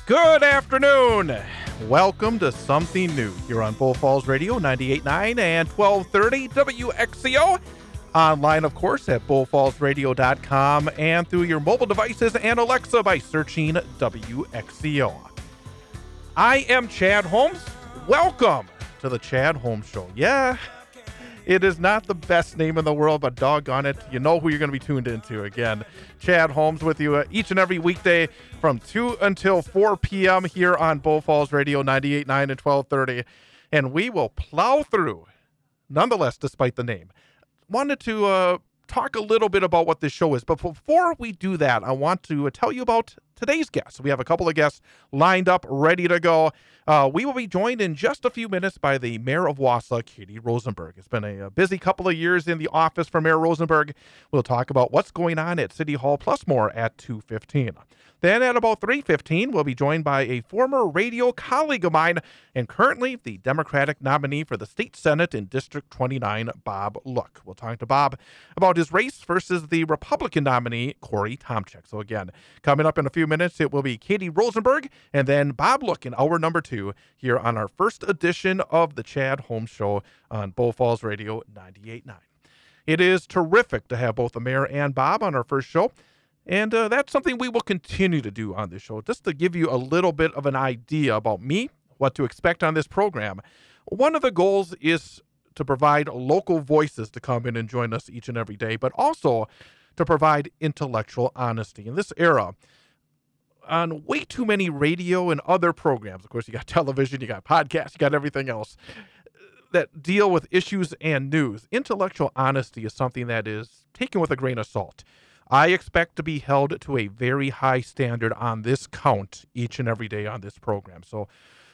Good afternoon. Welcome to Something New here on Bull Falls Radio 98.9 and 1230 WXCO. Online, of course, at bullfallsradio.com and through your mobile devices and Alexa by searching WXCO. I am Chad Holmes. Welcome to the Chad Holmes Show. Yeah, it is not the best name in the world, but doggone it, you know who you're going to be tuned into. Again, Chad Holmes with you each and every weekday from 2 until 4 p.m. here on Bull Falls Radio 98.9 and 1230. And we will plow through, nonetheless, despite the name. Wanted to talk a little bit about what this show is. But before we do that, I want to tell you about today's guests. We have a couple of guests lined up, ready to go. We will be joined in just a few minutes by the Mayor of Wausau, Katie Rosenberg. It's been a busy couple of years in the office for Mayor Rosenberg. We'll talk about what's going on at City Hall, plus more at 2:15. Then at about 3:15, we'll be joined by a former radio colleague of mine and currently the Democratic nominee for the state Senate in District 29, Bob Look. We'll talk to Bob about his race versus the Republican nominee, Corey Tomczyk. So again, coming up in a few minutes, it will be Katie Rosenberg and then Bob Look in hour number 2 here on our first edition of the Chad Holmes Show on Bull Falls Radio 98.9. It is terrific to have both the mayor and Bob on our first show. And that's something we will continue to do on this show, just to give you a little bit of an idea about me, what to expect on this program. One of the goals is to provide local voices to come in and join us each and every day, but also to provide intellectual honesty. In this era, on way too many radio and other programs, of course, you got television, you got podcasts, you got everything else, that deal with issues and news. Intellectual honesty is something that is taken with a grain of salt. I expect to be held to a very high standard on this count each and every day on this program. So,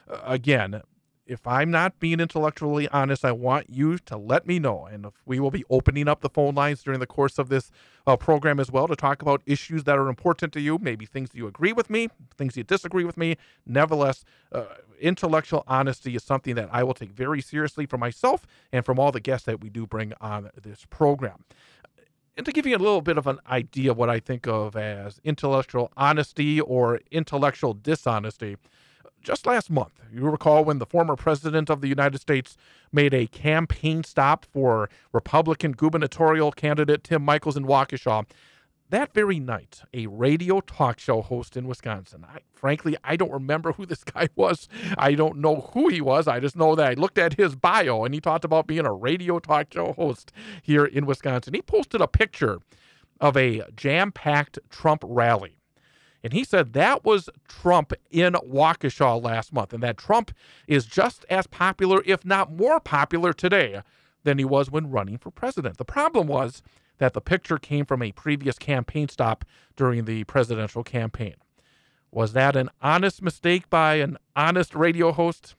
again, if I'm not being intellectually honest, I want you to let me know. And if we will be opening up the phone lines during the course of this program as well to talk about issues that are important to you, maybe things that you agree with me, things you disagree with me. Nevertheless, intellectual honesty is something that I will take very seriously for myself and from all the guests that we do bring on this program. And to give you a little bit of an idea of what I think of as intellectual honesty or intellectual dishonesty, just last month, you recall when the former president of the United States made a campaign stop for Republican gubernatorial candidate Tim Michels in Waukesha. That very night, a radio talk show host in Wisconsin, frankly, I don't remember who this guy was. I don't know who he was. I just know that I looked at his bio, and he talked about being a radio talk show host here in Wisconsin. He posted a picture of a jam-packed Trump rally, and he said that was Trump in Waukesha last month, and that Trump is just as popular, if not more popular today than he was when running for president. The problem was that the picture came from a previous campaign stop during the presidential campaign. Was that an honest mistake by an honest radio host?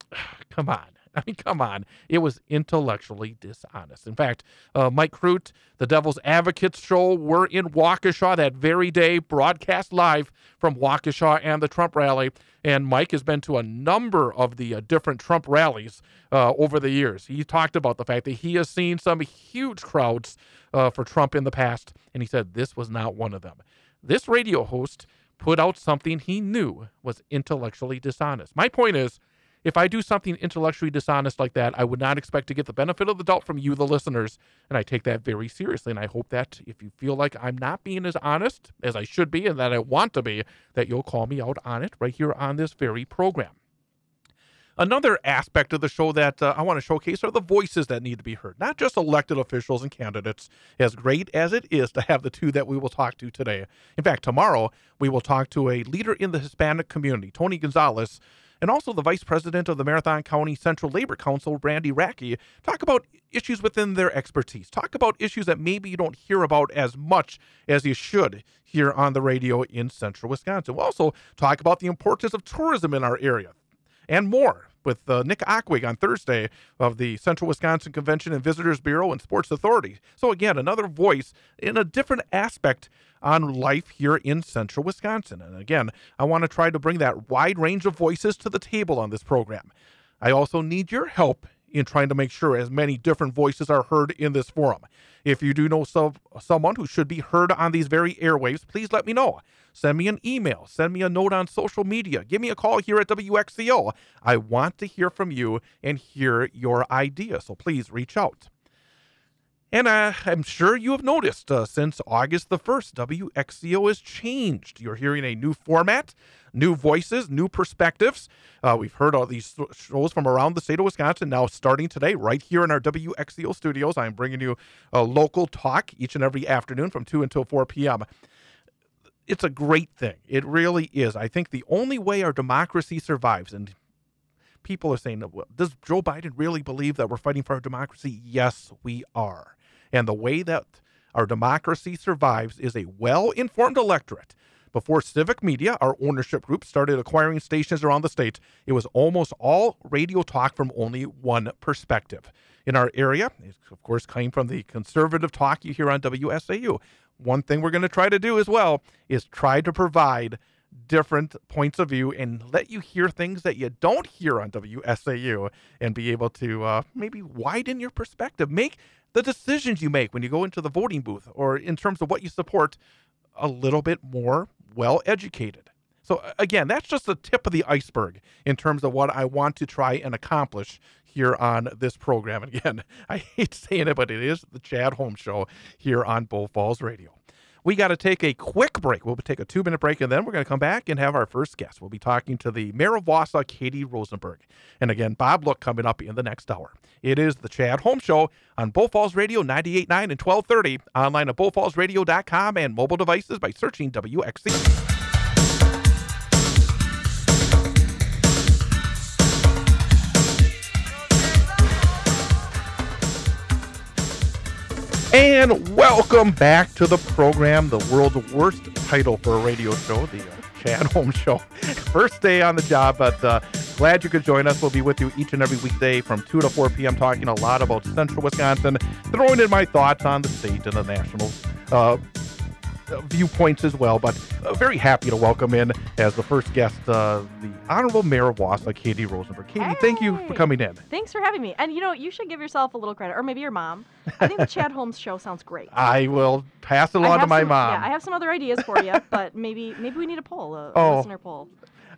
Come on. I mean, come on. It was intellectually dishonest. In fact, Mike Crute, the Devil's Advocates show, were in Waukesha that very day, broadcast live from Waukesha and the Trump rally. And Mike has been to a number of the different Trump rallies over the years. He talked about the fact that he has seen some huge crowds for Trump in the past, and he said this was not one of them. This radio host put out something he knew was intellectually dishonest. My point is, if I do something intellectually dishonest like that, I would not expect to get the benefit of the doubt from you, the listeners, and I take that very seriously. And I hope that if you feel like I'm not being as honest as I should be and that I want to be, that you'll call me out on it right here on this very program. Another aspect of the show that I want to showcase are the voices that need to be heard, not just elected officials and candidates, as great as it is to have the two that we will talk to today. In fact, tomorrow we will talk to a leader in the Hispanic community, Tony Gonzalez, and also the vice president of the Marathon County Central Labor Council, Randy Rackey, talk about issues within their expertise. Talk about issues that maybe you don't hear about as much as you should here on the radio in central Wisconsin. We'll also talk about the importance of tourism in our area and more with Nick Ockwig on Thursday of the Central Wisconsin Convention and Visitors Bureau and Sports Authority. So again, another voice in a different aspect on life here in central Wisconsin. And again, I want to try to bring that wide range of voices to the table on this program. I also need your help in trying to make sure as many different voices are heard in this forum. If you do know someone who should be heard on these very airwaves, please let me know. Send me an email. Send me a note on social media. Give me a call here at WXCO. I want to hear from you and hear your ideas, so please reach out. And I'm sure you have noticed since August the 1st, WXCO has changed. You're hearing a new format, new voices, new perspectives. We've heard all these shows from around the state of Wisconsin. Now starting today, right here in our WXCO studios, I'm bringing you a local talk each and every afternoon from 2 until 4 p.m. It's a great thing. It really is. I think the only way our democracy survives, and people are saying, well, does Joe Biden really believe that we're fighting for our democracy? Yes, we are. And the way that our democracy survives is a well-informed electorate. Before civic media, our ownership group, started acquiring stations around the state, it was almost all radio talk from only one perspective. In our area, it of course came from the conservative talk you hear on WSAU. One thing we're going to try to do as well is try to provide different points of view and let you hear things that you don't hear on WSAU and be able to maybe widen your perspective. Make the decisions you make when you go into the voting booth or in terms of what you support a little bit more well-educated. So again, that's just the tip of the iceberg in terms of what I want to try and accomplish here on this program. And again, I hate saying it, but it is the Chad Holmes Show here on Bull Falls Radio. We got to take a quick break. We'll take a 2-minute break, and then we're going to come back and have our first guest. We'll be talking to the mayor of Wausau, Katie Rosenberg. And again, Bob Look coming up in the next hour. It is the Chad Holmes Show on Bull Falls Radio 98.9 and 1230, online at bullfallsradio.com and mobile devices by searching WXC. And welcome back to the program, the world's worst title for a radio show, the Chad Holmes Show. First day on the job, but glad you could join us. We'll be with you each and every weekday from 2 to 4 p.m. talking a lot about central Wisconsin, throwing in my thoughts on the state and the national viewpoints as well, but very happy to welcome in as the first guest, the Honorable Mayor of Wausau, Katie Rosenberg. Katie, Thank you for coming in. Thanks for having me. And you should give yourself a little credit, or maybe your mom. I think the Chad Holmes Show sounds great. I will pass it along to my mom. Yeah, I have some other ideas for you, but maybe we need a poll, a listener poll.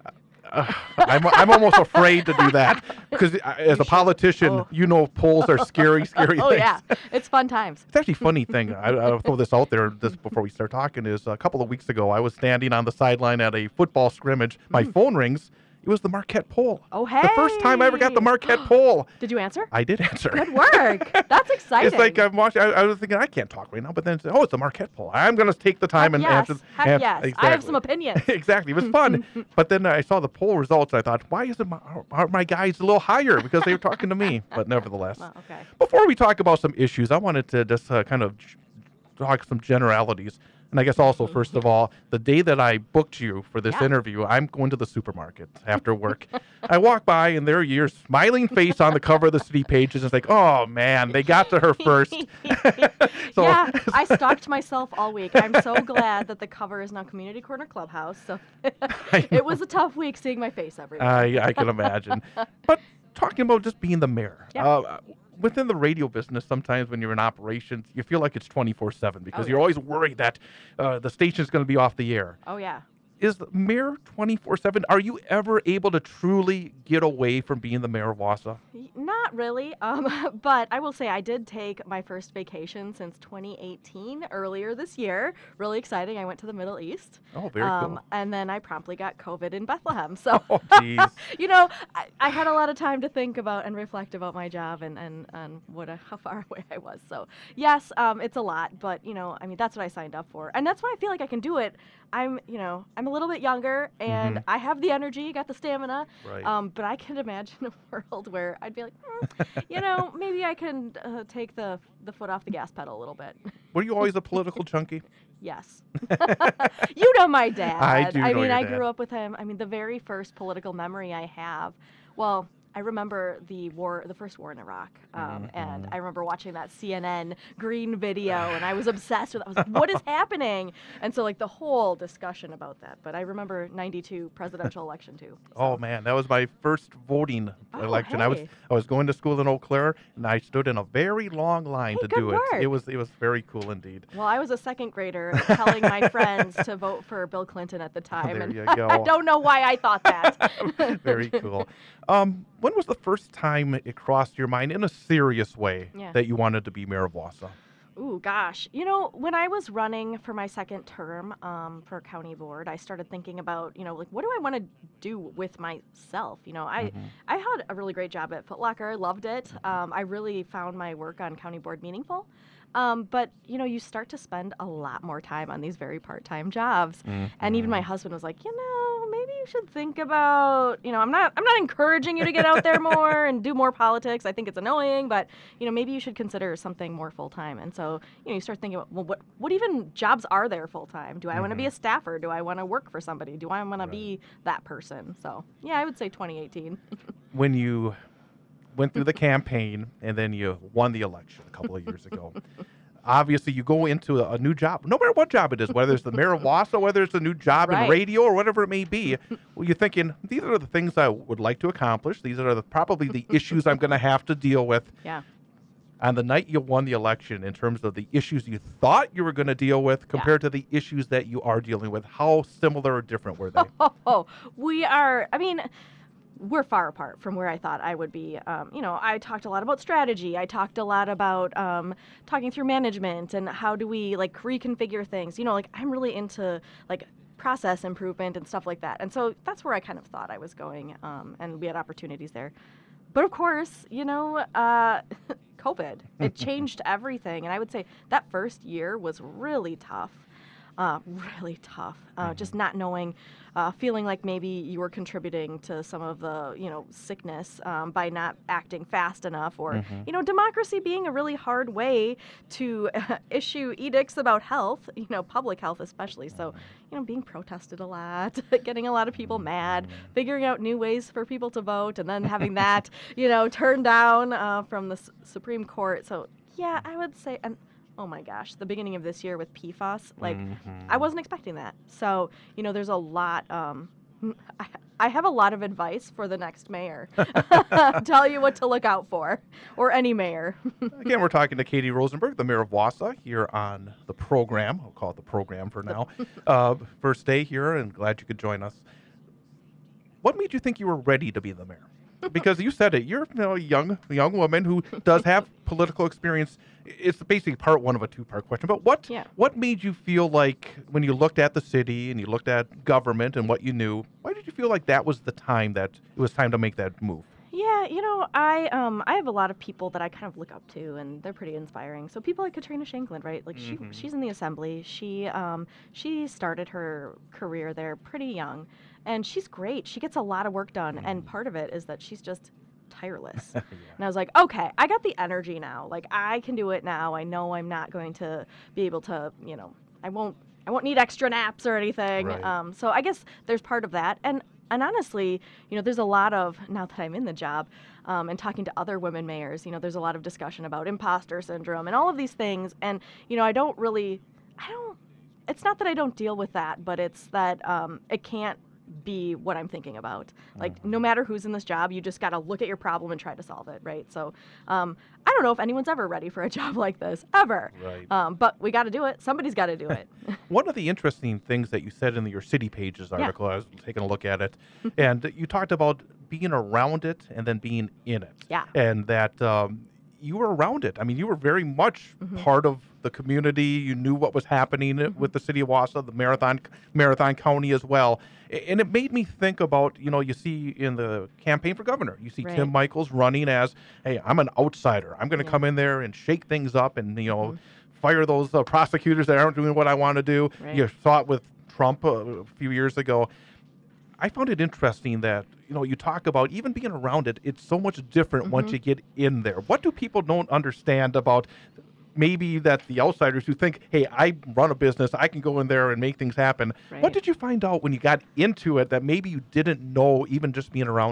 I'm almost afraid to do that because as a politician, polls are scary things. Oh, yeah. It's fun times. It's actually a funny thing. I'll throw this out there before we start talking is a couple of weeks ago, I was standing on the sideline at a football scrimmage. My phone rings. It was the Marquette poll. Oh, hey. The first time I ever got the Marquette poll. Did you answer? I did answer. Good work. That's exciting. It's like I'm watching. I was thinking I can't talk right now, but then it's the Marquette poll. I'm going to take the time and answer. Yes. Exactly. I have some opinions. Exactly. It was fun. But then I saw the poll results. And I thought, why isn't my guys a little higher? Because they were talking to me. But nevertheless. Well, okay. Before we talk about some issues, I wanted to just kind of talk some generalities. And I guess also, first of all, the day that I booked you for this interview, I'm going to the supermarket after work. I walk by, and there your smiling face on the cover of the city pages. It's like, oh, man, they got to her first. So, yeah, I stalked myself all week. I'm so glad that the cover is now Community Corner Clubhouse. So it was a tough week seeing my face everywhere. I can imagine. But talking about just being the mayor. Within the radio business, sometimes when you're in operations, you feel like it's 24/7 because you're always worried that the station's going to be off the air. Oh, yeah. Is the mayor 24/7? Are you ever able to truly get away from being the mayor of Wausau? Not really, but I will say I did take my first vacation since 2018, earlier this year. Really exciting. I went to the Middle East. Oh, very cool. And then I promptly got COVID in Bethlehem. So, I had a lot of time to think about and reflect about my job and how far away I was. So, yes, it's a lot, but, that's what I signed up for. And that's why I feel like I can do it. I'm a little bit younger, and I have the energy, got the stamina, right. But I can imagine a world where I'd be like, maybe I can take the foot off the gas pedal a little bit. Were you always a political junkie? Yes. You know my dad. I do know your I dad. grew up with him. The very first political memory I have, well, I remember the first war in Iraq, and I remember watching that CNN green video, and I was obsessed with it. I was like, what is happening? And so, like, the whole discussion about that. But I remember 92 presidential election, too. So. Oh, man, that was my first voting election. Hey. I was going to school in Eau Claire, and I stood in a very long line to do work. it. It was very cool indeed. Well, I was a second grader telling my friends to vote for Bill Clinton at the time. There and you go. I don't know why I thought that. Very cool. When was the first time it crossed your mind in a serious way that you wanted to be mayor of Wausau? Ooh, gosh. You know, when I was running for my second term for county board, I started thinking about, you know, like, what do I want to do with myself? You know, I had a really great job at Foot Locker. I loved it. I really found my work on county board meaningful. But, you know, you start to spend a lot more time on these very part-time jobs. And even my husband was like, you know, maybe you should think about, you know, I'm not encouraging you to get out there more and do more politics. I think it's annoying, but, you know, maybe you should consider something more full-time. And so, you know, you start thinking about, well, what even jobs are there full-time? Do I want to be a staffer? Do I want to work for somebody? Do I want to be that person? So, yeah, I would say 2018. When you went through the campaign and then you won the election a couple of years ago. Obviously, you go into a new job, no matter what job it is, whether it's the mayor of Wausau, whether it's a new job in radio or whatever it may be. Well, you're thinking, these are the things I would like to accomplish. These are probably the issues I'm going to have to deal with. Yeah. On the night you won the election, in terms of the issues you thought you were going to deal with compared to the issues that you are dealing with, how similar or different were they? We're far apart from where I thought I would be. You know, I talked a lot about strategy. I talked a lot about talking through management and how do we, like, reconfigure things. You know, like, I'm really into, like, process improvement and stuff like that. And so that's where I kind of thought I was going, and we had opportunities there. But of course, you know, COVID, it changed everything. And I would say that first year was really tough. Just not knowing, feeling like maybe you were contributing to some of the, you know, sickness by not acting fast enough, or, you know, democracy being a really hard way to issue edicts about health, you know, public health especially. So, you know, being protested a lot, getting a lot of people mad, figuring out new ways for people to vote, and then having that, you know, turned down from the Supreme Court. So, yeah, I would say, and oh my gosh, the beginning of this year with PFAS, like, I wasn't expecting that. So, you know, there's a lot, I have a lot of advice for the next mayor. Tell you what to look out for, or any mayor. Again, we're talking to Katie Rosenberg, the mayor of Wausau, here on the program. I'll call it the program for now. First day here, and glad you could join us. What made you think you were ready to be the mayor? Because you said it, you're, you know, a young woman who does have political experience. It's basically part one of a two-part question. But what made you feel like, when you looked at the city and you looked at government and what you knew, why did you feel like that was the time that it was time to make that move? Yeah, you know, I have a lot of people that I kind of look up to, and they're pretty inspiring. So people like Katrina Shankland, right? Like, she's in the assembly. She started her career there pretty young, and she's great. She gets a lot of work done, and part of it is that she's just tireless. And I was like, okay, I got the energy now. Like, I can do it now. I know I'm not going to be able to, you know, I won't need extra naps or anything. Right. So I guess there's part of that. And honestly, you know, there's a lot of, now that I'm in the job, and talking to other women mayors, you know, there's a lot of discussion about imposter syndrome and all of these things. And, you know, it's not that I don't deal with that, but it's that it can't be what I'm thinking about. Like, no matter who's in this job, you just got to look at your problem and try to solve it, right? So I don't know if anyone's ever ready for a job like this, ever. Right. But we got to do it. Somebody's got to do it. One of the interesting things that you said in your City Pages article, I was taking a look at it, and you talked about being around it and then being in it. Yeah. And that you were around it. I mean, you were very much part of the community. You knew what was happening with the city of Wausau, the Marathon County as well. And it made me think about, you know, you see in the campaign for governor, you see Tim Michels running as, hey, I'm an outsider. I'm going to come in there and shake things up and, you know, fire those prosecutors that aren't doing what I want to do. Right. You saw it with Trump a few years ago. I found it interesting that, you know, you talk about even being around it, it's so much different once you get in there. What do people don't understand about maybe that the outsiders who think, hey, I run a business, I can go in there and make things happen. Right. What did you find out when you got into it that maybe you didn't know even just being around it?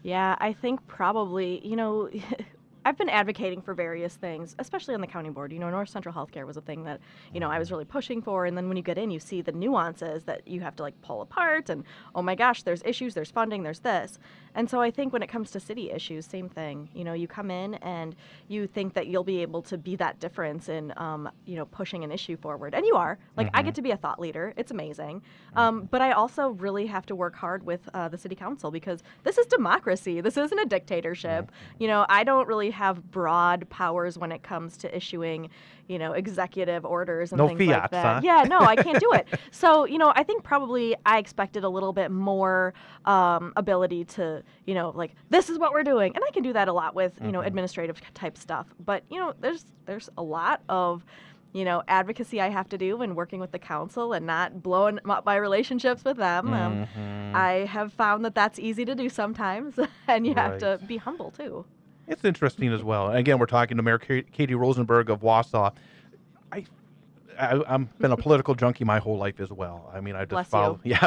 Yeah, I think probably, I've been advocating for various things, especially on the county board. North Central Healthcare was a thing that, I was really pushing for. And then when you get in, you see the nuances that you have to like pull apart. And oh my gosh, there's issues, there's funding, there's this. And so I think when it comes to city issues, same thing. You come in and you think that you'll be able to be that difference in, pushing an issue forward. And you are. Like, I get to be a thought leader. It's amazing. But I also really have to work hard with the city council because this is democracy. This isn't a dictatorship. I don't really have broad powers when it comes to issuing, executive orders and things fiats, like that. huh? Yeah, no, I can't do it. So, I think probably I expected a little bit more ability to, like, this is what we're doing. And I can do that a lot with, administrative type stuff. But, there's a lot of advocacy I have to do when working with the council and not blowing up my relationships with them. I have found that that's easy to do sometimes, and you have to be humble too. It's interesting as well. Again, we're talking to Mayor Katie Rosenberg of Wausau. I've been a political junkie my whole life as well. I mean, I just follow. Yeah,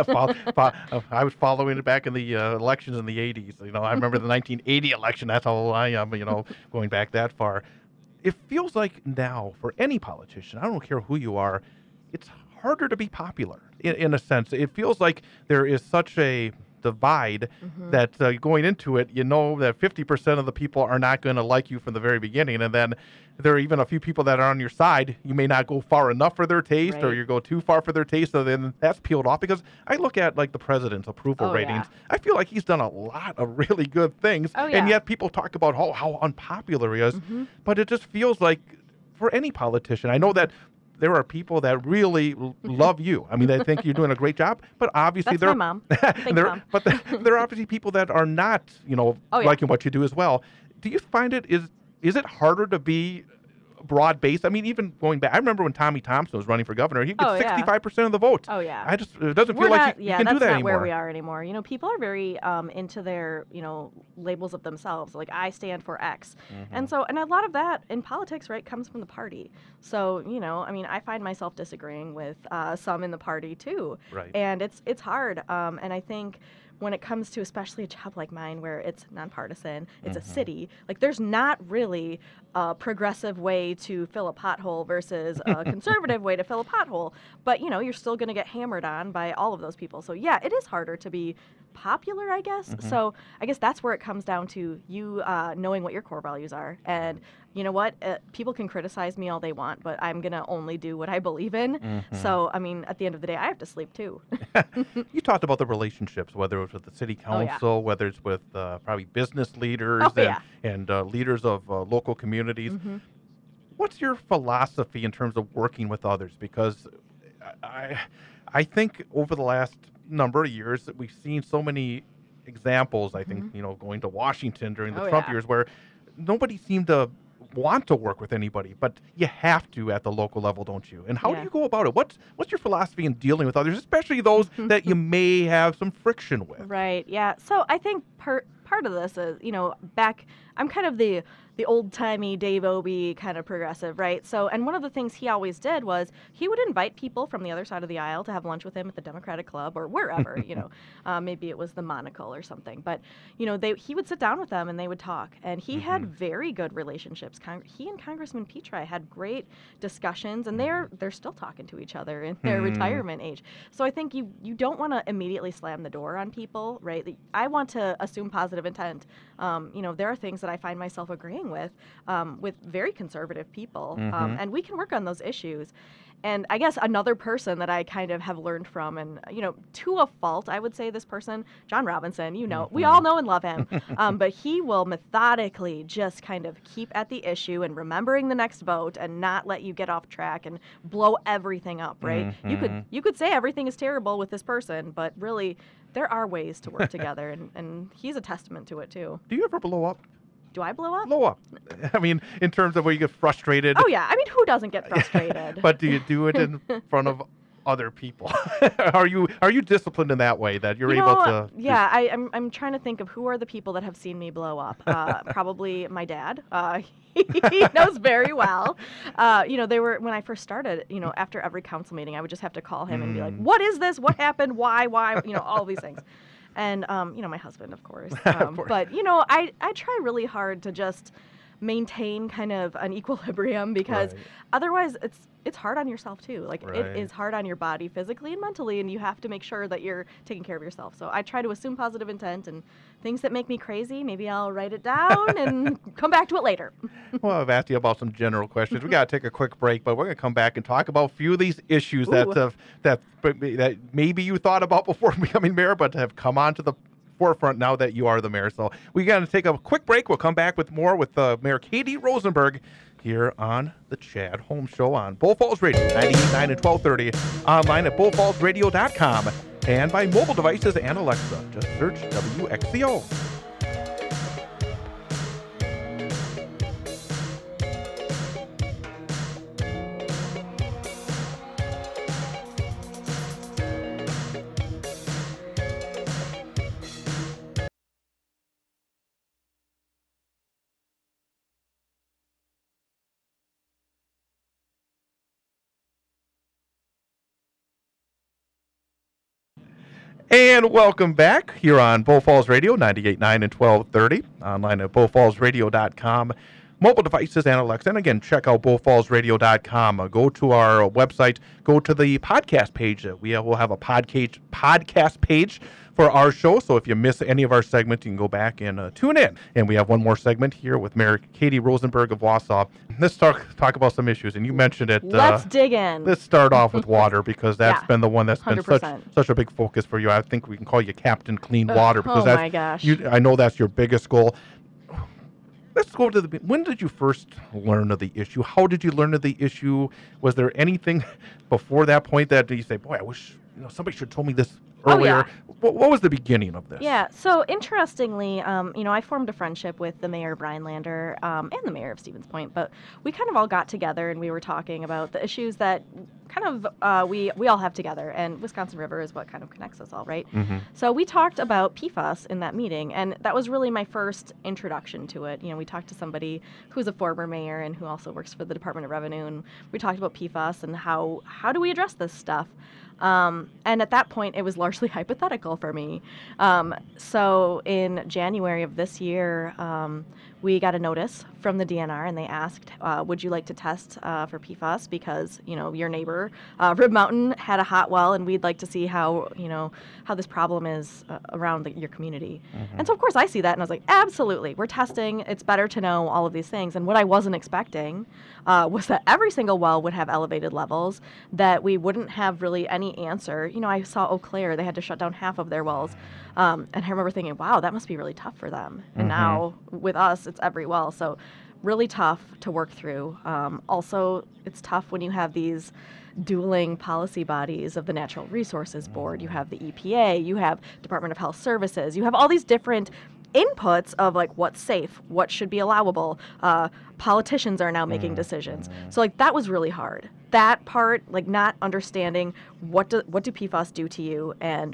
I was following it back in the elections in the 80s. I remember the 1980 election. That's how old I am. Going back that far. It feels like now for any politician, I don't care who you are, it's harder to be popular in a sense. It feels like there is such a divide that going into it, that 50% of the people are not going to like you from the very beginning. And then there are even a few people that are on your side. You may not go far enough for their taste or you go too far for their taste. So then that's peeled off because I look at like the president's approval ratings. Yeah. I feel like he's done a lot of really good things. And yet people talk about how unpopular he is. But it just feels like for any politician, I know that there are people that really love you. I mean, they think you're doing a great job, but obviously That's my mom. Mom. But there are obviously people that are not, liking what you do as well. Do you find is it harder to be broad-based? I mean, even going back, I remember when Tommy Thompson was running for governor, he gets 65% of the votes. Oh, yeah. It doesn't feel like you can do that anymore. That's not where we are anymore. People are very into their, labels of themselves. Like, I stand for X. And a lot of that in politics, right, comes from the party. So, I find myself disagreeing with some in the party, too. Right. And it's hard. And I think when it comes to especially a job like mine where it's nonpartisan, it's a city, like there's not really a progressive way to fill a pothole versus a conservative way to fill a pothole. But, you're still going to get hammered on by all of those people. So, yeah, it is harder to be popular, I guess. So I guess that's where it comes down to you knowing what your core values are. And you know what? People can criticize me all they want, but I'm going to only do what I believe in. So, I mean, at the end of the day, I have to sleep too. You talked about the relationships, whether it was with the city council, whether it's with probably business leaders and leaders of local communities. What's your philosophy in terms of working with others? Because I think over the last number of years that we've seen so many examples, I think, going to Washington during the Trump years where nobody seemed to want to work with anybody, but you have to at the local level, don't you? And how do you go about it? What's your philosophy in dealing with others, especially those that you may have some friction with? Right, yeah. So I think part of this is, I'm kind of the old-timey Dave Obey kind of progressive, right? So, and one of the things he always did was he would invite people from the other side of the aisle to have lunch with him at the Democratic Club or wherever, maybe it was the Monocle or something. But, he would sit down with them and they would talk. And he had very good relationships. He and Congressman Petri had great discussions, and they're still talking to each other in their retirement age. So I think you don't want to immediately slam the door on people, right? I want to assume positive intent. There are things that I find myself agreeing with very conservative people, and we can work on those issues. And I guess another person that I kind of have learned from, and to a fault, I would say this person, John Robinson, we all know and love him, but he will methodically just kind of keep at the issue and remembering the next vote and not let you get off track and blow everything up, right? You could say everything is terrible with this person, but really there are ways to work together, and he's a testament to it too. Do you ever blow up? Do I blow up? Blow up. I mean, in terms of where you get frustrated. Oh, yeah. I mean, who doesn't get frustrated? But do you do it in front of other people? Are you disciplined in that way that you're able to? Yeah, I'm trying to think of who are the people that have seen me blow up. Probably my dad. He knows very well. They were, when I first started, after every council meeting, I would just have to call him and be like, what is this? What happened? Why? All these things. And, my husband, of course. Of course. But, I try really hard to just maintain kind of an equilibrium because otherwise it's hard on yourself too. Like it is hard on your body physically and mentally, and you have to make sure that you're taking care of yourself. So I try to assume positive intent, and things that make me crazy, maybe I'll write it down and come back to it later. Well, I've asked you about some general questions. We got to take a quick break, but we're going to come back and talk about a few of these issues that maybe you thought about before becoming mayor, but have come onto the forefront now that you are the mayor. So we got to take a quick break. We'll come back with more with Mayor Katie Rosenberg here on the Chad Holmes Show on Bull Falls Radio, 98.9 and 1230, online at bullfallsradio.com, and by mobile devices and Alexa. Just search WXCO. And welcome back here on Bull Falls Radio, 98.9 and 1230, online at bullfallsradio.com, mobile devices and Alexa. And again, check out bullfallsradio.com. Go to our website, go to the podcast page. We will have a podcast page for our show, so if you miss any of our segments, you can go back and tune in. And we have one more segment here with Mayor Katie Rosenberg of Wausau. Let's talk about some issues, and you mentioned it. Let's dig in. Let's start off with water, because that's been the one that's 100%. been such a big focus for you. I think we can call you Captain Clean Water, because oh my gosh. I know that's your biggest goal. Let's go to when did you first learn of the issue? How did you learn of the issue? Was there anything before that point that you say, boy, I wish somebody should have told me this earlier? Oh, yeah. What was the beginning of this? Yeah, so interestingly, I formed a friendship with the mayor, Brian Lander, and the mayor of Stevens Point, but we kind of all got together and we were talking about the issues that kind of we all have together, and Wisconsin River is what kind of connects us all, right? Mm-hmm. So we talked about PFAS in that meeting, and that was really my first introduction to it. We talked to somebody who's a former mayor and who also works for the Department of Revenue, and we talked about PFAS and how do we address this stuff. And at that point, it was largely hypothetical for me. So in January of this year, we got a notice from the DNR, and they asked, would you like to test for PFAS, because your neighbor, Rib Mountain, had a hot well, and we'd like to see how this problem is around your community. Mm-hmm. And so of course I see that, and I was like, absolutely, we're testing. It's better to know all of these things. And what I wasn't expecting was that every single well would have elevated levels, that we wouldn't have really any answer. I saw Eau Claire, they had to shut down half of their wells. And I remember thinking, wow, that must be really tough for them. And Mm-hmm. now with us, it's every well. So really tough to work through. Also, it's tough when you have these dueling policy bodies of the Natural Resources Board. You have the EPA, you have Department of Health Services, you have all these different inputs of like what's safe, what should be allowable. Politicians are now making decisions. So that was really hard. That part, not understanding what do PFAS do to you, and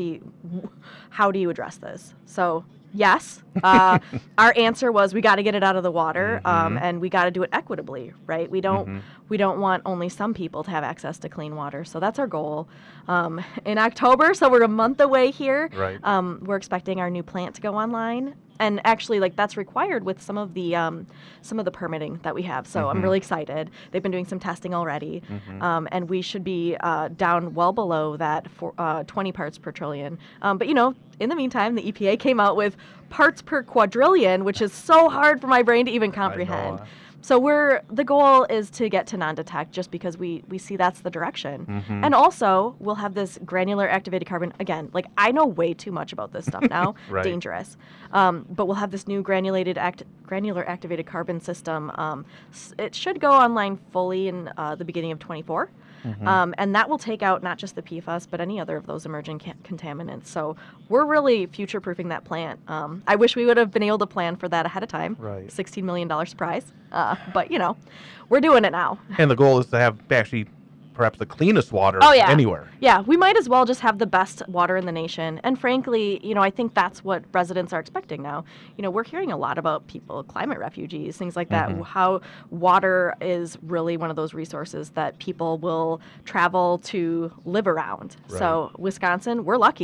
how do you address this? So yes, our answer was we got to get it out of the water, and we got to do it equitably, right? We don't want only some people to have access to clean water. So that's our goal. In October, so we're a month away here. Right. We're expecting our new plant to go online. And actually, that's required with some of the permitting that we have. So I'm really excited. They've been doing some testing already, and we should be down well below that for 20 parts per trillion. But in the meantime, the EPA came out with parts per quadrillion, which is so hard for my brain to even comprehend. So the goal is to get to non-detect, just because we see that's the direction. And also, we'll have this granular activated carbon. Again, I know way too much about this stuff now. Right. Dangerous. But we'll have this new granular activated carbon system. It should go online fully in the beginning of 24. And that will take out not just the PFAS, but any other of those emerging contaminants. So we're really future-proofing that plant. I wish we would have been able to plan for that ahead of time. Right. $16 million surprise. But, we're doing it now. And the goal is to have actually perhaps the cleanest water anywhere. Yeah, we might as well just have the best water in the nation. And frankly, I think that's what residents are expecting now. We're hearing a lot about climate refugees, things like that, how water is really one of those resources that people will travel to live around. Right. So Wisconsin, we're lucky.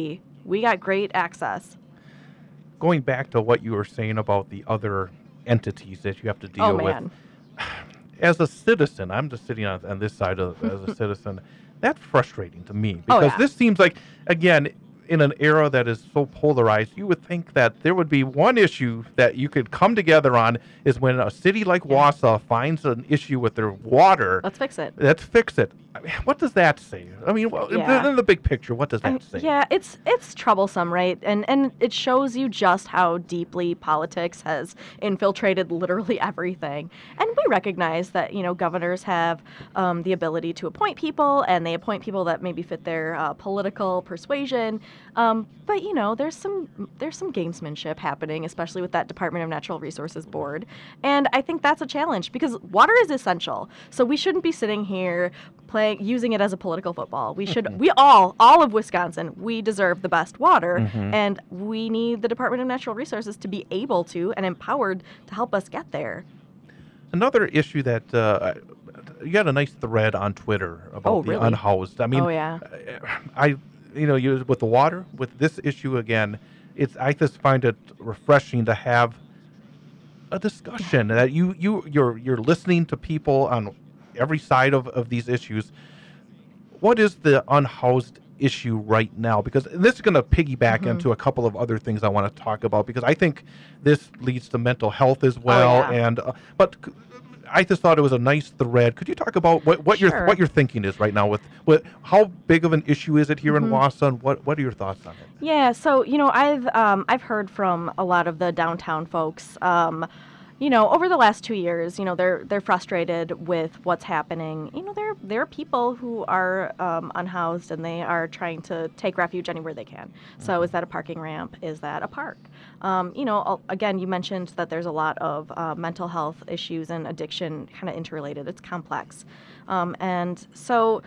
we got great access. Going back to what you were saying about the other entities that you have to deal with. As a citizen, I'm just sitting on this side of as a citizen. That's frustrating to me because this seems like, again, in an era that is so polarized, you would think that there would be one issue that you could come together on is when a city like Wausau finds an issue with their water. Let's fix it. Let's fix it. I mean, what does that say? I mean, in the big picture, what does that say? Yeah, it's troublesome, right? And it shows you just how deeply politics has infiltrated literally everything. And we recognize that, governors have the ability to appoint people, and they appoint people that maybe fit their political persuasion. But there's some gamesmanship happening, especially with that Department of Natural Resources board. And I think that's a challenge because water is essential. So we shouldn't be sitting here using it as a political football. We should, we all of Wisconsin, we deserve the best water, and we need the Department of Natural Resources to be able to and empowered to help us get there. Another issue that you got a nice thread on Twitter about the unhoused. I mean, with the water, with this issue again, I just find it refreshing to have a discussion that you're listening to people on every side of these issues. What is the unhoused issue right now? Because this is going to piggyback into a couple of other things I want to talk about, because I think this leads to mental health as well. And but I just thought it was a nice thread. Could you talk about what your thinking is right now with how big of an issue is it here in Wausau, and what are your thoughts on it? Yeah, so I've heard from a lot of the downtown folks. Over the last 2 years, they're frustrated with what's happening. There are people who are unhoused, and they are trying to take refuge anywhere they can. So is that a parking ramp? Is that a park? Again, you mentioned that there's a lot of mental health issues and addiction kind of interrelated. It's complex. And so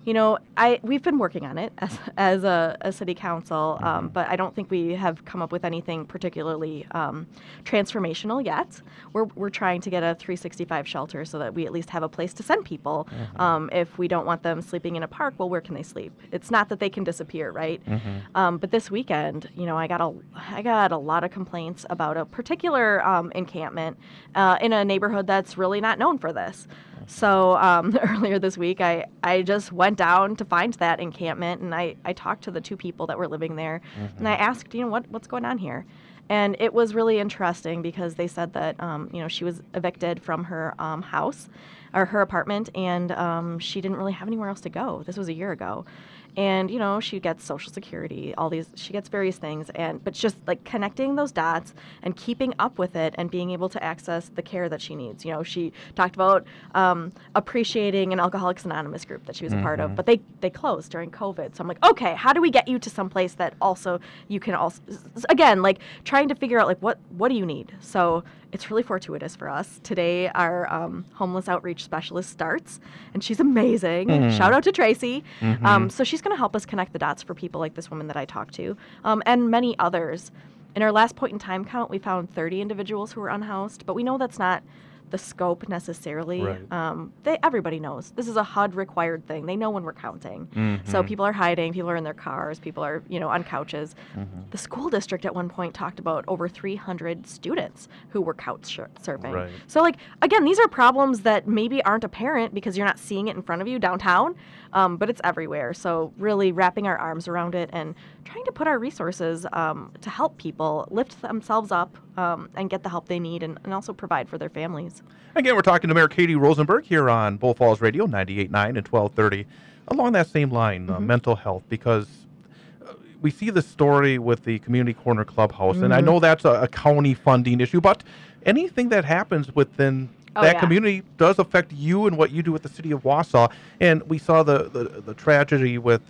we've been working on it as a city council, but I don't think we have come up with anything particularly transformational yet. We're trying to get a 365 shelter so that we at least have a place to send people. If we don't want them sleeping in a park, well, where can they sleep? It's not that they can disappear, right? But this weekend, I got a lot of complaints about a particular encampment in a neighborhood that's really not known for this. So earlier this week, I just went down to find that encampment, and I talked to the two people that were living there, and I asked, what's going on here? And it was really interesting because they said that, she was evicted from her house or her apartment, and she didn't really have anywhere else to go. This was a year ago. And, she gets Social Security, she gets various things, but just like connecting those dots and keeping up with it and being able to access the care that she needs. She talked about appreciating an Alcoholics Anonymous group that she was a part of, but they closed during COVID. So I'm like, okay, how do we get you to some place that also you can also, again, like trying to figure out like what do you need? So it's really fortuitous for us. Today, our homeless outreach specialist starts, and she's amazing. Shout out to Tracy. So she's going to help us connect the dots for people like this woman that I talked to, and many others. In our last point in time count, we found 30 individuals who were unhoused, but we know that's not the scope necessarily. Right. Everybody knows this is a HUD required thing. They know when we're counting. So people are hiding, people are in their cars, people are on couches. The school district at one point talked about over 300 students who were couch surfing. Right. So again, these are problems that maybe aren't apparent because you're not seeing it in front of you downtown, but it's everywhere. So really wrapping our arms around it and trying to put our resources to help people lift themselves up and get the help they need and also provide for their families. Again, we're talking to Mayor Katie Rosenberg here on Bull Falls Radio, 98.9 and 1230. Along that same line, mental health, because we see the story with the Community Corner Clubhouse, and I know that's a county funding issue, but anything that happens within that community does affect you and what you do with the city of Wausau. And we saw the tragedy with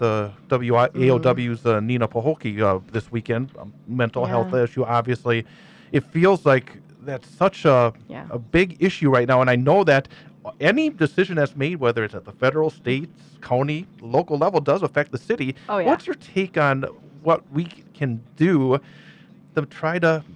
AOW's Nina Pahokee this weekend, mental health issue, obviously. It feels like that's such a big issue right now, and I know that any decision that's made, whether it's at the federal, state, county, local level, does affect the city. What's your take on what we can do to try to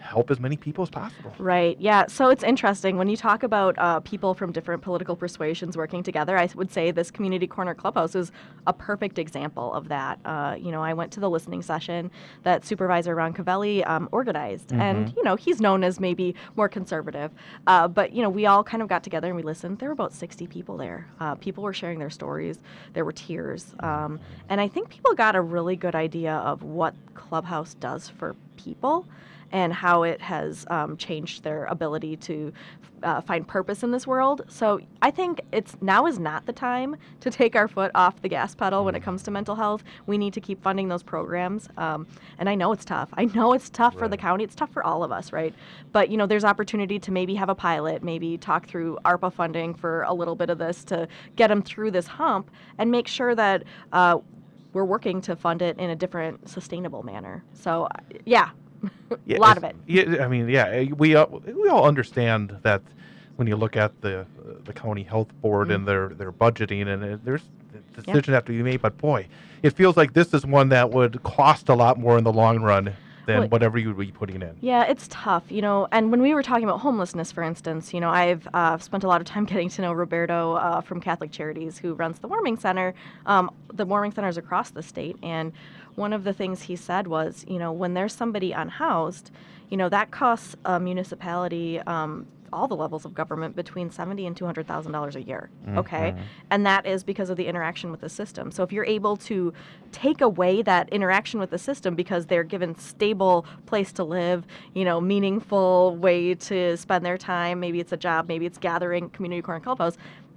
help as many people as possible. Right. Yeah. So it's interesting when you talk about people from different political persuasions working together. I would say this Community Corner Clubhouse is a perfect example of that. I went to the listening session that Supervisor Ron Cavelli organized, and he's known as maybe more conservative, but we all kind of got together and we listened. There were about 60 people there. People were sharing their stories. There were tears, and I think people got a really good idea of what Clubhouse does for people and how it has changed their ability to find purpose in this world. So I think now is not the time to take our foot off the gas pedal when it comes to mental health. We need to keep funding those programs. And I know it's tough. I know it's tough for the county. It's tough for all of us, right? But, there's opportunity to maybe have a pilot, maybe talk through ARPA funding for a little bit of this to get them through this hump and make sure that we're working to fund it in a different, sustainable manner. So, yeah. A lot of it. Yeah, I mean, we all understand that when you look at the county health board and their budgeting, and there's decisions have to be made. But boy, it feels like this is one that would cost a lot more in the long run than whatever you would be putting in. Yeah, it's tough, And when we were talking about homelessness, for instance, I've spent a lot of time getting to know Roberto from Catholic Charities, who runs the warming center. The warming centers across the state, and one of the things he said was, when there's somebody unhoused, that costs a municipality, all the levels of government, between $70,000 and $200,000 a year. Okay, and that is because of the interaction with the system. So if you're able to take away that interaction with the system because they're given stable place to live, meaningful way to spend their time, maybe it's a job, maybe it's gathering, Community Corner Clubhouse,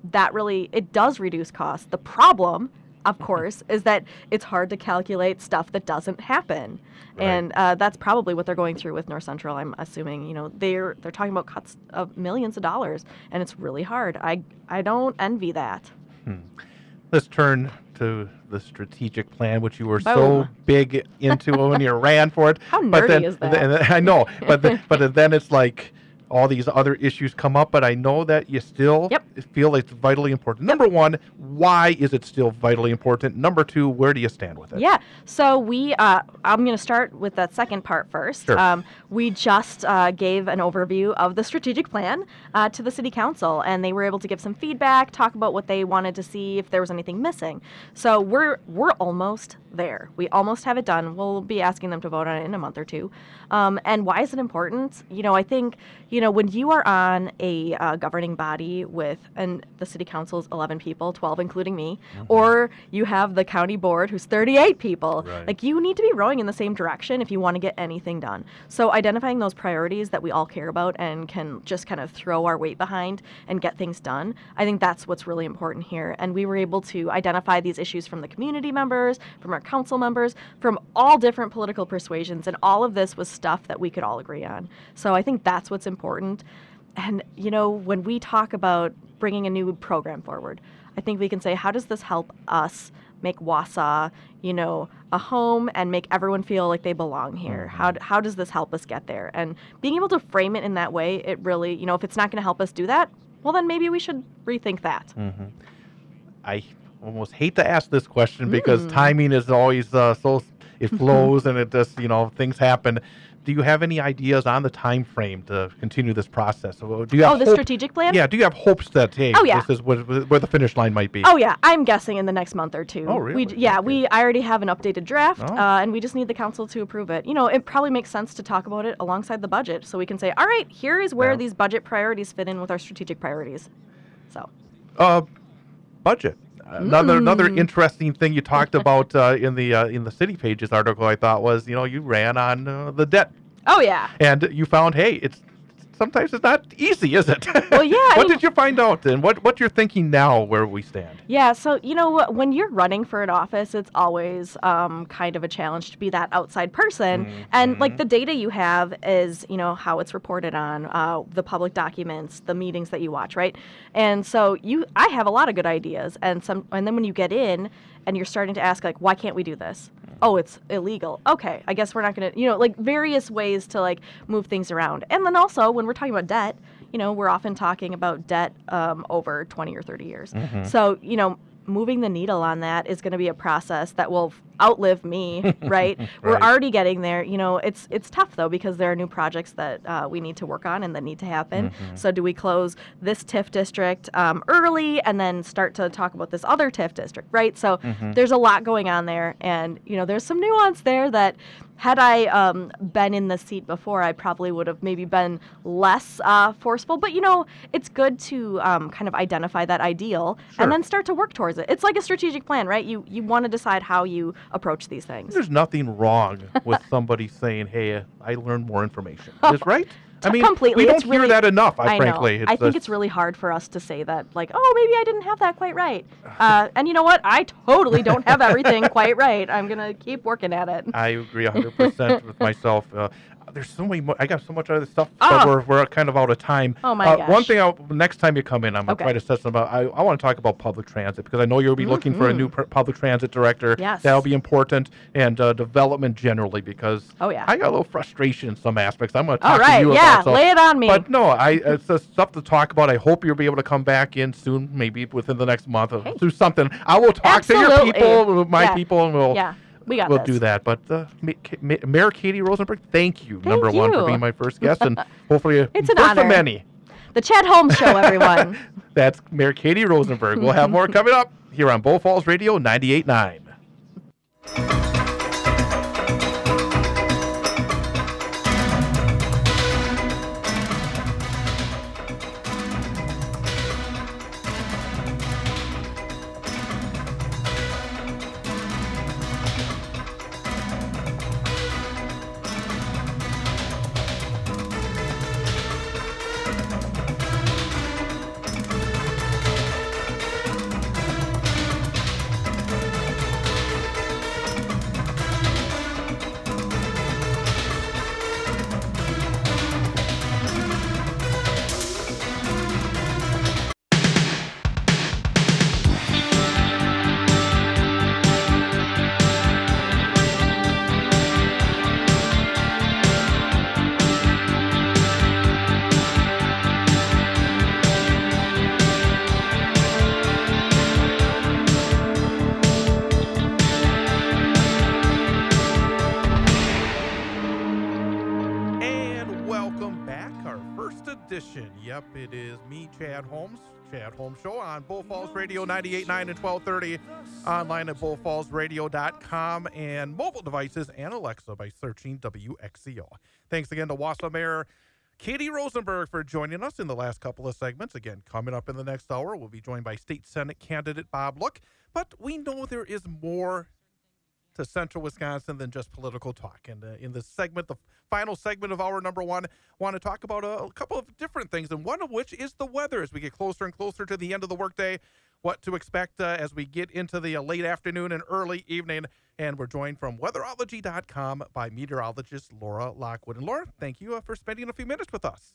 it does reduce costs. The problem, of course, is that it's hard to calculate stuff that doesn't happen. Right. And that's probably what they're going through with North Central. I'm assuming, they're talking about cuts of millions of dollars, and it's really hard. I don't envy that. Let's turn to the strategic plan, which you were so big into when you ran for it. How nerdy is that? I know, but then it's like all these other issues come up, but I know that you still feel it's vitally important. Number one, why is it still vitally important? Number two, where do you stand with it? Yeah, so I'm going to start with that second part first. Sure. We just gave an overview of the strategic plan to the city council, and they were able to give some feedback, talk about what they wanted to see, if there was anything missing. So we're almost there. We almost have it done. We'll be asking them to vote on it in a month or two. And why is it important? I think, when you are on a governing body and the city council's 11 people, 12 including me, or you have the county board who's 38 people, like you need to be rowing in the same direction if you want to get anything done. So identifying those priorities that we all care about and can just kind of throw our weight behind and get things done, I think that's what's really important here. And we were able to identify these issues from the community members, from our council members, from all different political persuasions, and all of this was stuff that we could all agree on. So I think that's what's important. And, when we talk about bringing a new program forward, I think we can say, how does this help us make Wausau, a home and make everyone feel like they belong here? How does this help us get there? And being able to frame it in that way, it really, if it's not going to help us do that, well, then maybe we should rethink that. I almost hate to ask this question because timing is always so it flows and it just, things happen. Do you have any ideas on the time frame to continue this process? So do you have the strategic plan? Yeah. Do you have hopes that, this is where the finish line might be? Oh, yeah. I'm guessing in the next month or two. Oh, really? I already have an updated draft, and we just need the council to approve it. It probably makes sense to talk about it alongside the budget, so we can say, all right, here is where these budget priorities fit in with our strategic priorities. So. Budget. Another interesting thing you talked about in the City Pages article, I thought, was you ran on the debt. Oh yeah. And you found, hey, sometimes it's not easy, is it? Well, yeah. What did you find out, and what you're thinking now, where we stand? Yeah. So when you're running for an office, it's always kind of a challenge to be that outside person, and like the data you have is how it's reported on, the public documents, the meetings that you watch, right? And so I have a lot of good ideas, and then when you get in and you're starting to ask, like, why can't we do this? Oh, it's illegal. Okay, I guess we're not going to, like various ways to like move things around. And then also when we're talking about debt, we're often talking about debt over 20 or 30 years. So, moving the needle on that is going to be a process that will outlive me, right? We're Right. already getting there. It's tough though because there are new projects that we need to work on and that need to happen. Mm-hmm. So do we close this TIF district early and then start to talk about this other TIF district, right? So Mm-hmm. there's a lot going on there, and there's some nuance there that had I been in the seat before, I probably would have maybe been less forceful. But it's good to kind of identify that ideal Sure. and then start to work towards it. It's like a strategic plan, right? You want to decide how you approach these things. There's nothing wrong with somebody saying, "Hey, I learned more information." Is right? I mean, completely. we don't It's hear really- that enough. I Frankly, know. I think it's really hard for us to say that, like, oh, maybe I didn't have that quite right. And you know what? I totally don't have everything quite right. I'm gonna keep working at it. I agree 100% with myself. There's so many. I got so much other stuff, but we're kind of out of time. Oh my gosh. One thing, next time you come in, I'm gonna Okay. try to set some about. I want to talk about public transit because I know you'll be looking for a new public transit director. Yes. That'll be important, and development generally because Oh, yeah. I got a little frustration in some aspects. I'm gonna All talk to right, you yeah, about. So, lay it on me. But no, it's stuff to talk about. I hope you'll be able to come back in soon, maybe within the next month. Hey. Do something. I will talk to your Absolutely. people, my Yeah. people, and we'll. Yeah, we got We'll this. do that. But Mayor Katie Rosenberg, thank you, Thank number one, for you. being my first guest, and hopefully It's an first of honor. many. The Chad Holmes Show, everyone. That's Mayor Katie Rosenberg. We'll have more coming up here on Bull Falls Radio 98.9. And welcome back, our first edition. Yep, it is me, Chad Holmes Show on Bull Falls Radio 98.9 and 1230, online at bullfallsradio.com, and mobile devices and Alexa by searching WXCO. Thanks again to Wausau Mayor Katie Rosenberg for joining us in the last couple of segments. Again, coming up in the next hour, we'll be joined by State Senate candidate Bob Look. But we know there is more to Central Wisconsin than just political talk. And in this segment, the final segment of hour number one, want to talk about a couple of different things, and one of which is the weather as we get closer and closer to the end of the workday, what to expect as we get into the late afternoon and early evening. And we're joined from weatherology.com by meteorologist Laura Lockwood. And Laura, thank you for spending a few minutes with us.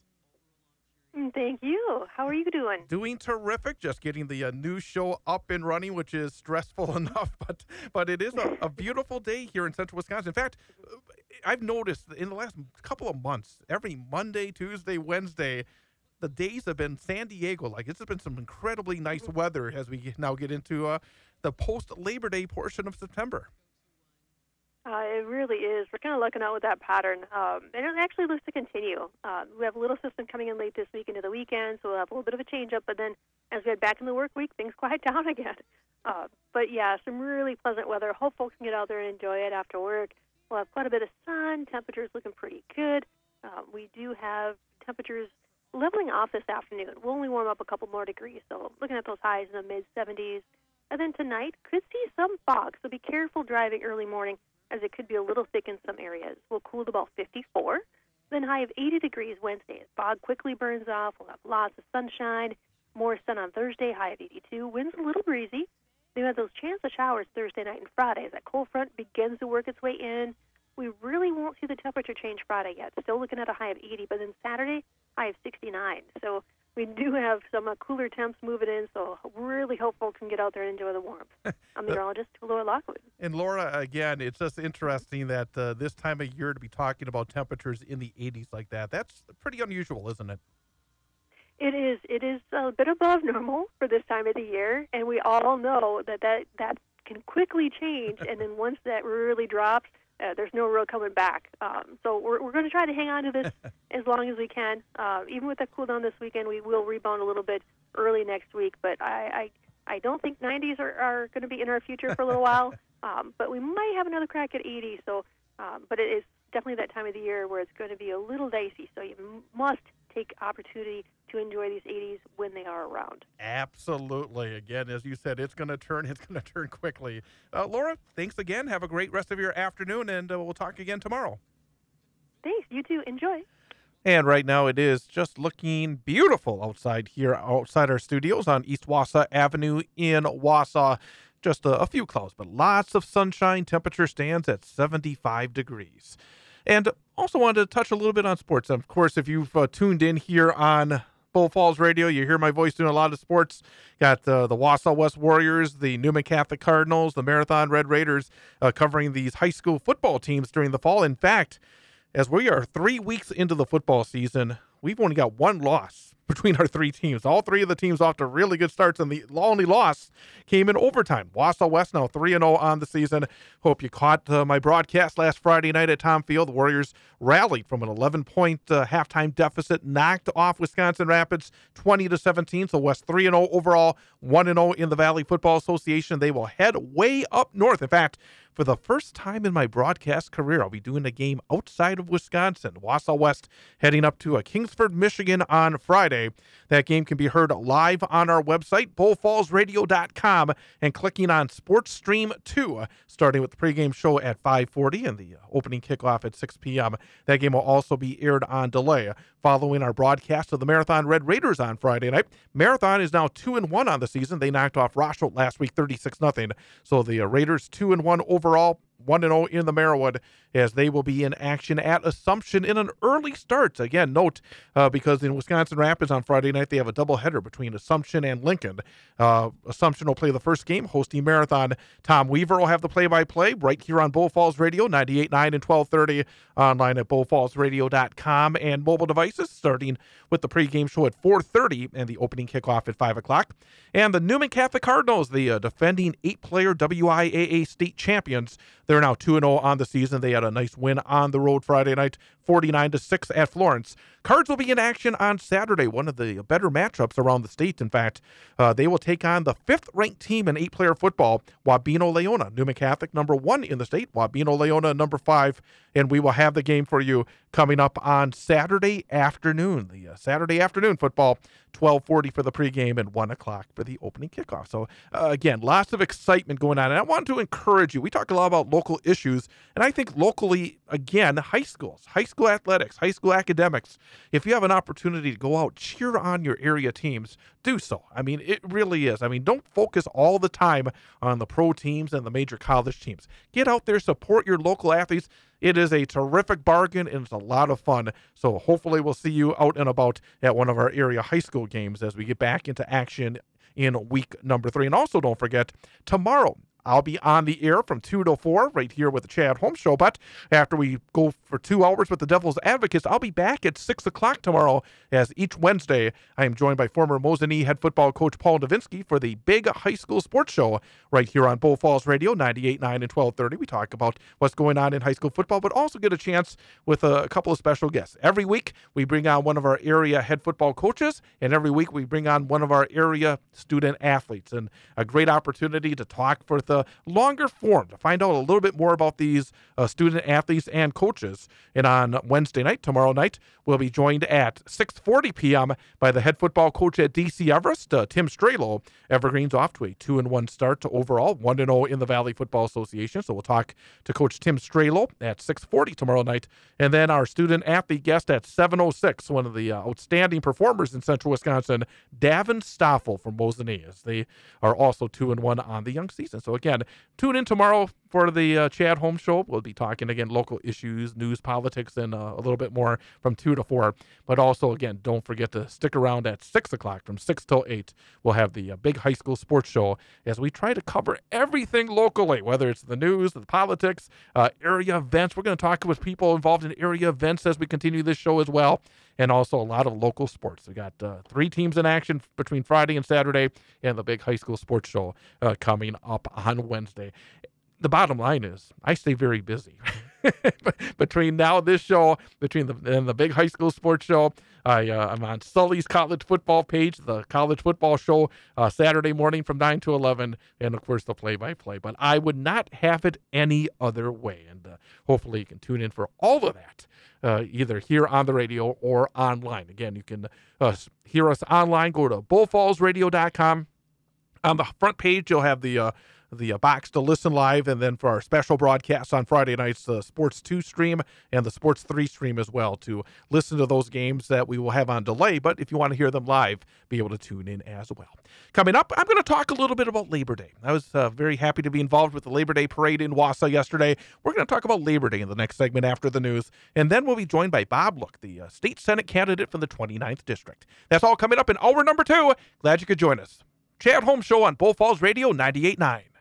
Thank you. How are you doing? Doing terrific. Just getting the new show up and running, which is stressful enough, but it is a beautiful day here in Central Wisconsin. In fact, I've noticed in the last couple of months, every Monday, Tuesday, Wednesday, the days have been San Diego. Like, this has been some incredibly nice weather as we now get into the post-Labor Day portion of September. It really is. We're kind of looking out with that pattern. And it actually looks to continue. We have a little system coming in late this week into the weekend, so we'll have a little bit of a change-up. But then as we head back in the work week, things quiet down again. But, yeah, some really pleasant weather. Hope folks can get out there and enjoy it after work. We'll have quite a bit of sun. Temperatures looking pretty good. We do have temperatures leveling off this afternoon. We'll only warm up a couple more degrees, so looking at those highs in the mid-70s. And then tonight, could see some fog, so be careful driving early morning, as it could be a little thick in some areas. We'll cool to about 54, then high of 80 degrees Wednesday. As fog quickly burns off, we'll have lots of sunshine, more sun on Thursday, high of 82. Winds a little breezy. Then we have those chance of showers Thursday night and Friday. As that cold front begins to work its way in, we really won't see the temperature change Friday yet. Still looking at a high of 80, but then Saturday, high of 69. So we do have some cooler temps moving in, so really hope folks can get out there and enjoy the warmth. I'm meteorologist Laura Lockwood. And Laura, again, it's just interesting that this time of year to be talking about temperatures in the 80s like that. That's pretty unusual, isn't it? It is. It is a bit above normal for this time of the year, and we all know that can quickly change, and then once that really drops, there's no real coming back. So we're going to try to hang on to this as long as we can. Even with the cool down this weekend, we will rebound a little bit early next week, but I don't think 90s are going to be in our future for a little while, but we might have another crack at 80. So, but it is definitely that time of the year where it's going to be a little dicey. So you must take opportunity to enjoy these 80s when they are around. Absolutely. Again, as you said, it's going to turn quickly. Laura, thanks again. Have a great rest of your afternoon, and we'll talk again tomorrow. Thanks. You too. Enjoy. And right now it is just looking beautiful outside our studios on East Wausau Avenue in Wausau. Just a few clouds, but lots of sunshine. Temperature stands at 75 degrees. And also wanted to touch a little bit on sports. Of course, if you've tuned in here on Bull Falls Radio, you hear my voice doing a lot of sports. Got the Wausau West Warriors, the Newman Catholic Cardinals, the Marathon Red Raiders covering these high school football teams during the fall. In fact, as we are 3 weeks into the football season, we've only got one loss between our three teams. All three of the teams off to really good starts, and the only loss came in overtime. Wausau West now 3-0 on the season. Hope you caught my broadcast last Friday night at Tom Field. The Warriors rallied from an 11-point halftime deficit, knocked off Wisconsin Rapids 20-17. So West 3-0 overall, 1-0 in the Valley Football Association. They will head way up north. In fact, for the first time in my broadcast career, I'll be doing a game outside of Wisconsin. Wausau West heading up to Kingsford, Michigan on Friday. That game can be heard live on our website, bullfallsradio.com, and clicking on Sports Stream 2, starting with the pregame show at 5:40 and the opening kickoff at 6 p.m. That game will also be aired on delay. Following our broadcast of the Marathon Red Raiders on Friday night, Marathon is now 2-1 on the season. They knocked off Rochelle last week 36-0. So the Raiders 2-1 overall, 1-0 in the Merriwood, as they will be in action at Assumption in an early start. Again, note, because in Wisconsin Rapids on Friday night, they have a doubleheader between Assumption and Lincoln. Assumption will play the first game, hosting Marathon. Tom Weaver will have the play-by-play right here on Bull Falls Radio, 98.9 and 1230, online at bullfallsradio.com, and mobile devices, starting with the pregame show at 4:30 and the opening kickoff at 5 o'clock. And the Newman Catholic Cardinals, the defending 8-player WIAA state champions, they're now 2-0 on the season. They had a nice win on the road Friday night, 49-6 at Florence. Cards will be in action on Saturday, one of the better matchups around the state. In fact, they will take on the 5th-ranked team in 8-player football, Wabeno Leona. Newman Catholic, number 1 in the state, Wabeno Leona, number 5. And we will have the game for you coming up on Saturday afternoon. The Saturday afternoon football, 12:40 for the pregame and 1 o'clock for the opening kickoff. So, again, lots of excitement going on. And I want to encourage you. We talk a lot about local issues, and I think locally, again, high school athletics, high school academics, if you have an opportunity to go out, cheer on your area teams, do so. I mean, it really is. I mean, don't focus all the time on the pro teams and the major college teams. Get out there, support your local athletes. It is a terrific bargain, and it's a lot of fun. So hopefully we'll see you out and about at one of our area high school games as we get back into action in week number 3. And also don't forget, tomorrow, I'll be on the air from 2 to 4 right here with the Chad Holmes Show. But after we go for 2 hours with the Devil's Advocates, I'll be back at 6 o'clock tomorrow, as each Wednesday I am joined by former Mosinee head football coach Paul Nowinski for the big high school sports show right here on Bull Falls Radio, 98.9 and 1230. We talk about what's going on in high school football, but also get a chance with a couple of special guests. Every week we bring on one of our area head football coaches, and every week we bring on one of our area student athletes. And a great opportunity to talk for the longer form, to find out a little bit more about these student athletes and coaches. And on Wednesday night, tomorrow night, we'll be joined at 6:40 p.m. by the head football coach at DC Everest, Tim Strelo. Evergreen's off to a 2-1 start to overall, 1-0 in the Valley Football Association. So we'll talk to Coach Tim Strelo at 6:40 tomorrow night. And then our student athlete guest at 7:06, one of the outstanding performers in Central Wisconsin, Davin Stoffel from Mosinee, as they are also 2-1 on the young season. So again, tune in tomorrow for the Chad Holmes Show. We'll be talking, again, local issues, news, politics, and a little bit more from 2 to 4. But also, again, don't forget to stick around at 6 o'clock from 6 till 8. We'll have the Big High School Sports Show as we try to cover everything locally, whether it's the news, the politics, area events. We're going to talk with people involved in area events as we continue this show as well, and also a lot of local sports. We got 3 teams in action between Friday and Saturday, and the Big High School Sports Show coming up on Wednesday. The bottom line is I stay very busy. Between now this show, and the Big High School Sports Show, I'm on Sully's college football page, the college football show, Saturday morning from 9 to 11, and of course the play-by-play. But I would not have it any other way, and hopefully you can tune in for all of that, either here on the radio or online. Again, you can hear us online. Go to bullfallsradio.com. On the front page, you'll have the box to listen live, and then for our special broadcasts on Friday nights, the Sports 2 stream and the Sports 3 stream as well, to listen to those games that we will have on delay. But if you want to hear them live, be able to tune in as well. Coming up, I'm going to talk a little bit about Labor Day. I was very happy to be involved with the Labor Day parade in Wausau yesterday. We're going to talk about Labor Day in the next segment after the news, and then we'll be joined by Bob Look, the state Senate candidate from the 29th District. That's all coming up in hour number 2. Glad you could join us. Chad Holmes Show on Bull Falls Radio 98.9.